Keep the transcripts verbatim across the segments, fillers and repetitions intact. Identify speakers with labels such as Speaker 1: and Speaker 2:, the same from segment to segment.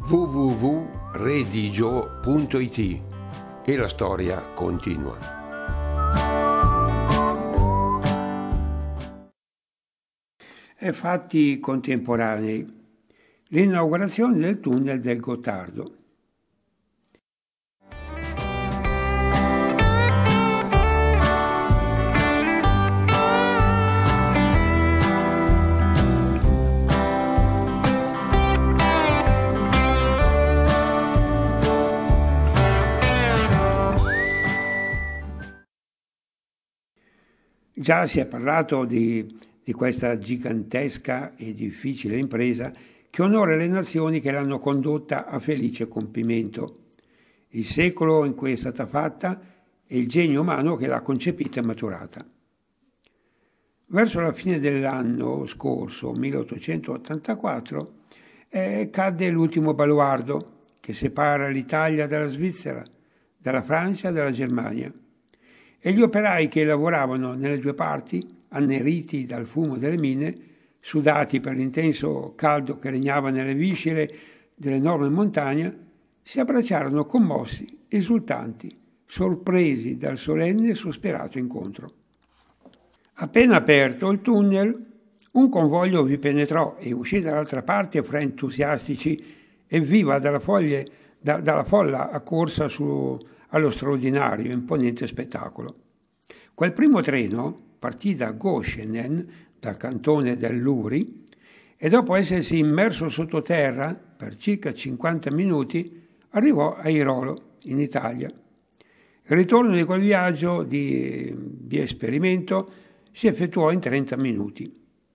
Speaker 1: w w w punto redigio punto i t e la storia continua.
Speaker 2: E fatti contemporanei. L'inaugurazione del tunnel del Gottardo. Già si è parlato di, di questa gigantesca e difficile impresa che onora le nazioni che l'hanno condotta a felice compimento, il secolo in cui è stata fatta e il genio umano che l'ha concepita e maturata. Verso la fine dell'anno scorso, milleottocentottantaquattro, eh, cadde l'ultimo baluardo che separa l'Italia dalla Svizzera, dalla Francia e dalla Germania. E gli operai che lavoravano nelle due parti, anneriti dal fumo delle mine, sudati per l'intenso caldo che regnava nelle viscere dell'enorme montagna, si abbracciarono commossi, esultanti, sorpresi dal solenne e sospirato incontro. Appena aperto il tunnel, un convoglio vi penetrò e uscì dall'altra parte fra entusiastici e viva dalla, foglie, da, dalla folla accorsa su allo straordinario, imponente spettacolo. Quel primo treno partì da Goschenen, dal cantone dell'Uri, e dopo essersi immerso sottoterra per circa cinquanta minuti, arrivò a Airolo, in Italia. Il ritorno di quel viaggio di, di esperimento si effettuò in trenta minuti.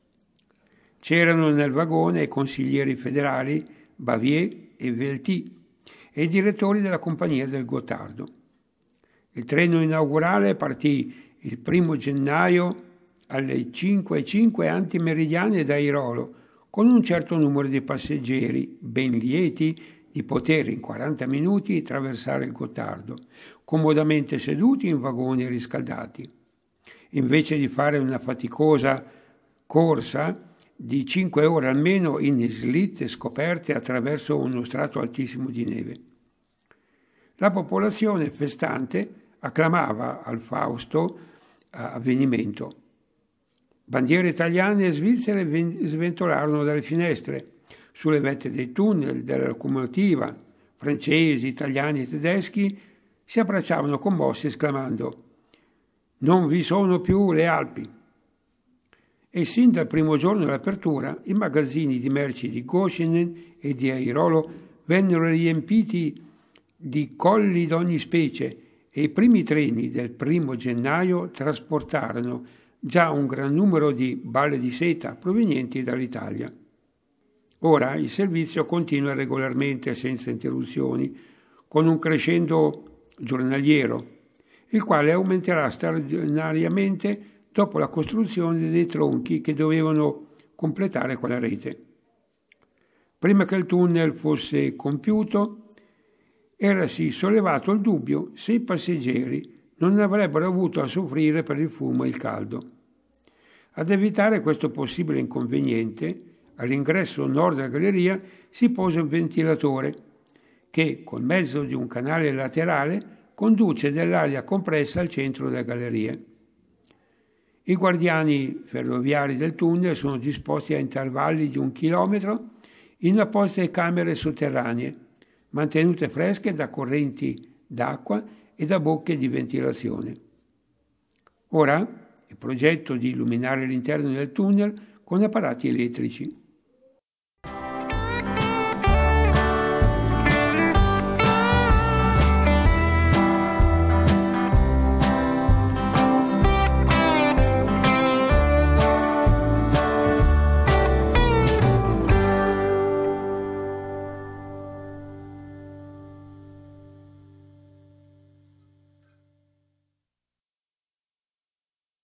Speaker 2: C'erano nel vagone i consiglieri federali Bavier e Velti, e i direttori della compagnia del Gottardo. Il treno inaugurale partì il primo gennaio alle cinque e cinque antimeridiane da Airolo, con un certo numero di passeggeri, ben lieti di poter in quaranta minuti attraversare il Gottardo, comodamente seduti in vagoni riscaldati. Invece di fare una faticosa corsa di cinque ore almeno in slitte scoperte attraverso uno strato altissimo di neve. La popolazione festante acclamava al fausto avvenimento. Bandiere italiane e svizzere sventolarono dalle finestre, sulle vette dei tunnel, della locomotiva, francesi, italiani e tedeschi si abbracciavano commossi esclamando «Non vi sono più le Alpi!». E sin dal primo giorno dell'apertura i magazzini di merci di Goschenen e di Airolo vennero riempiti di colli d'ogni specie e i primi treni del primo gennaio trasportarono già un gran numero di balle di seta provenienti dall'Italia. Ora il servizio continua regolarmente senza interruzioni, con un crescendo giornaliero, il quale aumenterà straordinariamente dopo la costruzione dei tronchi che dovevano completare quella rete. Prima che il tunnel fosse compiuto, erasi sollevato il dubbio se i passeggeri non avrebbero avuto a soffrire per il fumo e il caldo. Ad evitare questo possibile inconveniente, all'ingresso nord della galleria si pose un ventilatore che, col mezzo di un canale laterale, conduce dell'aria compressa al centro della galleria. I guardiani ferroviari del tunnel sono disposti a intervalli di un chilometro in apposite camere sotterranee, mantenute fresche da correnti d'acqua e da bocche di ventilazione. Ora il progetto di illuminare l'interno del tunnel con apparati elettrici.